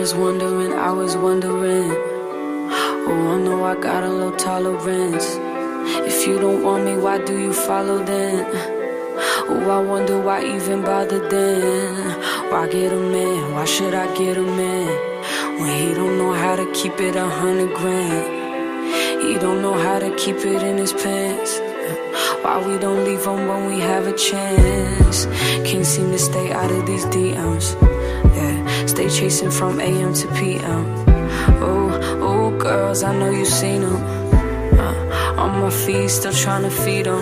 was wondering. Oh, I know I got a low tolerance. If you don't want me, why do you follow then? Oh, I wonder why even bother then. Why get him in? Why should I get him in? When he don't know how to keep it 100 grand. He don't know how to keep it in his pants. Why we don't leave him when we have a chance? Can't seem to stay out of these DMs. Yeah, stay chasing from AM to PM. Oh, girls, I know you seen them. On my feet, still trying to feed them.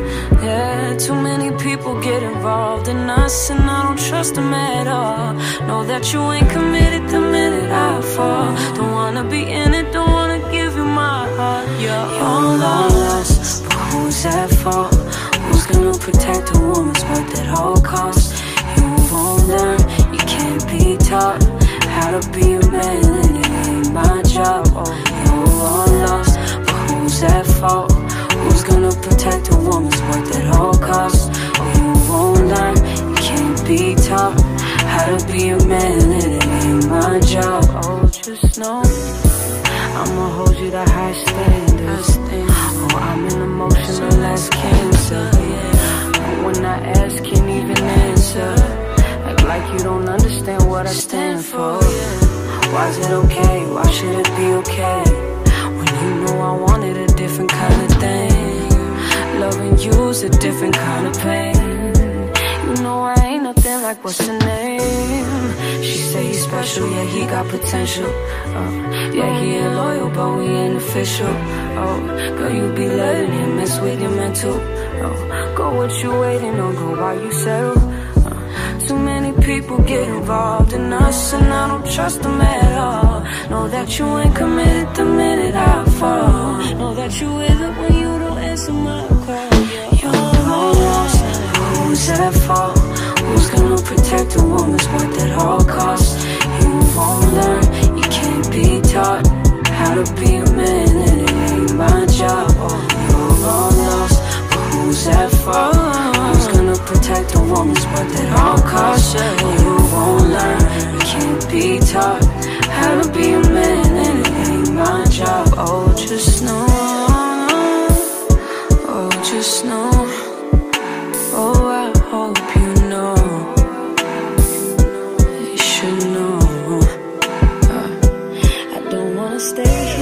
Yeah, too many people get involved in us, and I don't trust them at all. Know that you ain't committed the minute I fall. Don't wanna be in it, don't wanna give you my heart. You're all lost, but who's at fault? Who's gonna protect a woman's worth at all costs? You won't learn, you can't be taught how to be a man, and it ain't my job. Oh, you're all lost, but who's at fault? Who's gonna protect a woman's worth at all costs? Oh, you won't learn, you can't be taught how to be a man, and it ain't my job. Oh, just know I'ma hold you to high standards. Oh, I'm an emotional as cancer. But when I ask, can't even answer. Act like you don't understand what I stand for. Why is it okay? Why should it be okay? When you know I wanted a different kind of thing. Loving you's a different kind of pain. You know I ain't nothing like what's her name. She say he's special, yeah, he got potential. Yeah, he ain't loyal, but we ain't official. Oh, girl, you be letting him mess with your mental. Oh, go what you waiting on, go while you settle. Too many people get involved in us, and I don't trust them at all. Know that you ain't committed the minute I fall. Know that you isn't when you don't answer my call. You're lost, who's at fault? Who's gonna protect a woman's worth at all costs? You won't learn, you can't be taught how to be a man, and it ain't my job. Oh, you're all lost, but who's at fault? Who's gonna protect a woman's worth at all costs? You won't learn, you can't be taught how to be a man, and it ain't my job. Oh, just know, oh, just know. Oh, I hope you know. You should know. I don't wanna stay